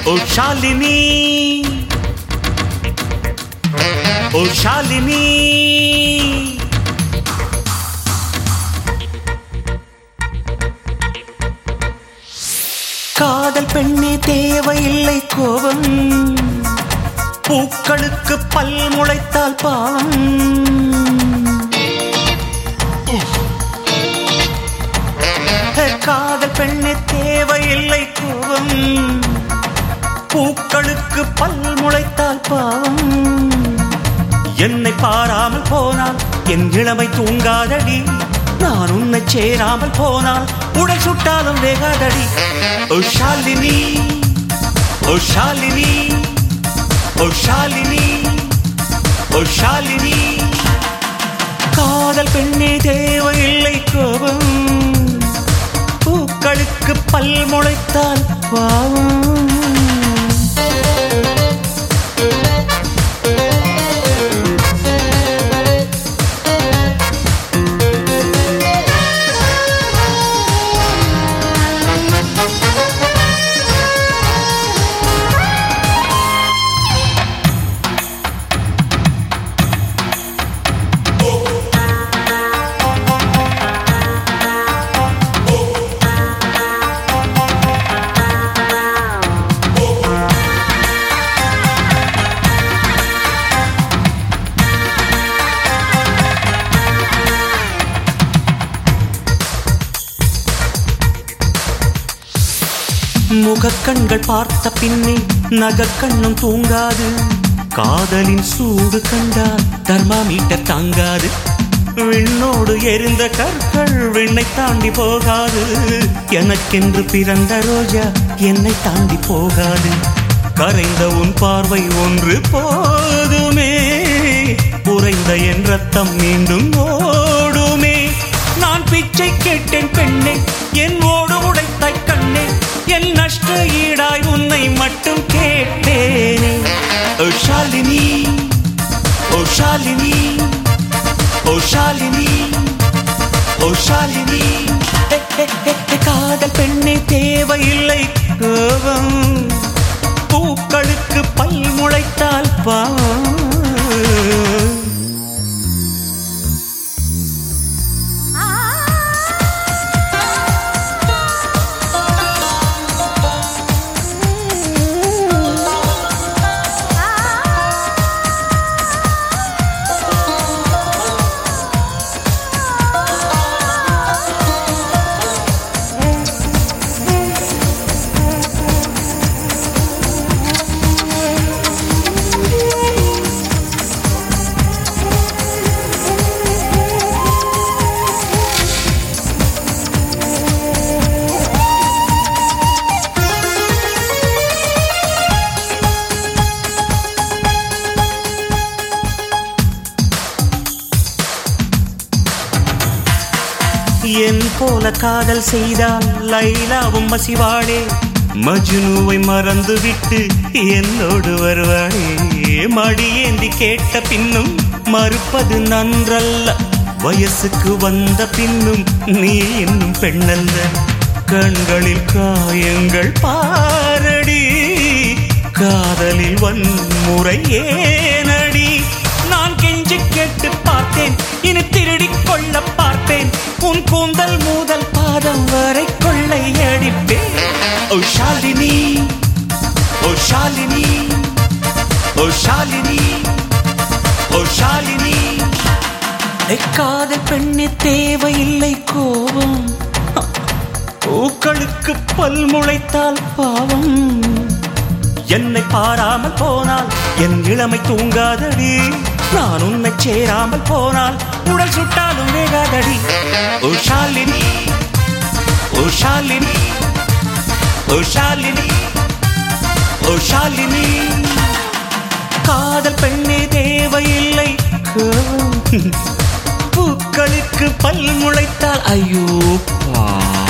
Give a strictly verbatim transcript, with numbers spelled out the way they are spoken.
ओ शालिनी ओ शालिनी காதல் பெண்ணே தேவையில்லை கோபம் பூக்களுக்கு பல் முளைத்தால் பாவம் காதல் பெண்ணே தேவையில்லை கோபம் பூக்களுக்கு பல் முளைத்தால் பாவம் என்னை பாராமல் போனால் என் இளமை தூங்காதடி நான் உன்னை சேராமல் போனால் உடல் சுட்டாலும் வேகாதடி ओ शालिनी ओ शालिनी ओ शालिनी ओ शालिनी காதல் பெண்ணே தேவையில்லை கோபம் பூக்களுக்கு பல் முளைத்தால் பாவம் முகக்கண்கள் பார்த்த பின்னே நகக்கண்ணும் தூங்காது காதலின் சூடு கண்டால் தர்மாமீட்டர் தாங்காது விண்ணோடு எரிந்த கற்கள் விண்ணை தாண்டி போகாது எனக்கென்று பிறந்த ரோஜா என்னை தாண்டி போகாது கரைந்த உன் பார்வை ஒன்று போதுமே உறைந்த என் ரத்தம் மீண்டும் ஓடுமே நான் பிச்சை கேட்டேன் பெண்ணே என் ஓடு உடைத்தாய் கண்ணே என் நஷ்ட ஈடாய் உன்னை மட்டும் கேட்டேனே ओ शालिनी ओ शालिनी ओ शालिनी ओ शालिनी காதல் பெண்ணே தேவையில்லை கோபம் பூக்களுக்கு பல் முளைத்தால் பாவம் என் போல காதல் செய்தால் லைலாவும் மசிவாளே மஜ்னுவை மறந்துவிட்டு என்னோடு வருவாளே மடியேந்தி கேட்ட பின்னும் மறுப்பது நன்றல்ல வயசுக்கு வந்த பின்னும் நீ இன்னும் பெண்ணல்ல கண்களில் காயங்கள் பாரடி காதலில் வன்முறை ஏனடி நான் கெஞ்சி கேட்டு பார்த்தேன் இனி திருடிக் கொள்ள பார்ப்பேன் உன் கூந்தல் மூதல் பாதம் வரை கொள்ளை அடிப்பேன் ओ शालिनी ओ शालिनी ओ शालिनी ओ शालिनी காதல் பெண்ணே தேவையில்லை கோபம் பூக்களுக்கு பல் முளைத்தால் பாவம் என்னை பாராமல் போனால் என் இளமை தூங்காதடி நான் உன்னை சேராமல் போனால் உடல் சுட்டாலும் வேகாதடி ओ शालिनी ओ शालिनी ओ शालिनी ओ शालिनी காதல் பெண்ணே தேவையில்லை பூக்களுக்கு பல் முளைத்தால் ஐயோ